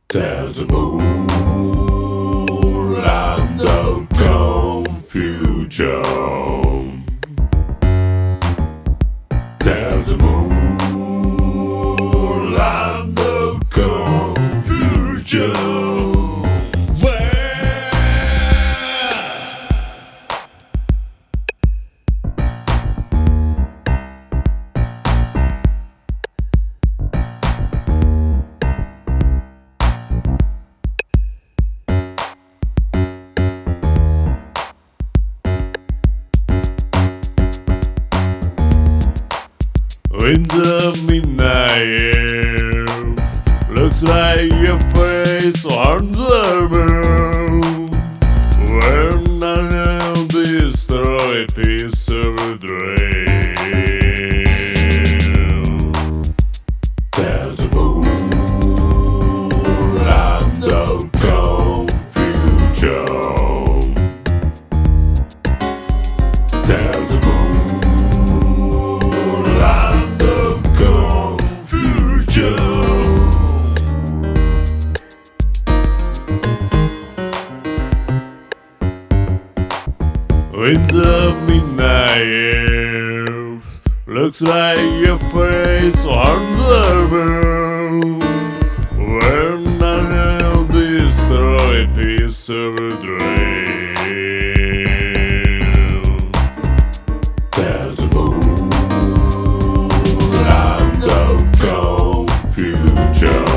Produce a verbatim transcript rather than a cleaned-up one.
There's a moon land of confusion. There's a moon land of confusion. In the midnight air, looks like your face on the moon. When I am destroyed, piece of a dream. There's a moon land of confusion. There's a moon land of confusion. In the midnight air, looks like your face on the moon. When I am destroyed, piece of a dream. There's a moon land of confusion.